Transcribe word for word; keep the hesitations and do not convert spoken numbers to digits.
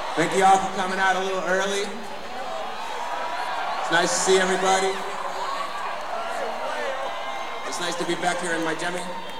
Thank you all for coming out a little early. It's nice to see everybody. It's nice to be back here in Miami.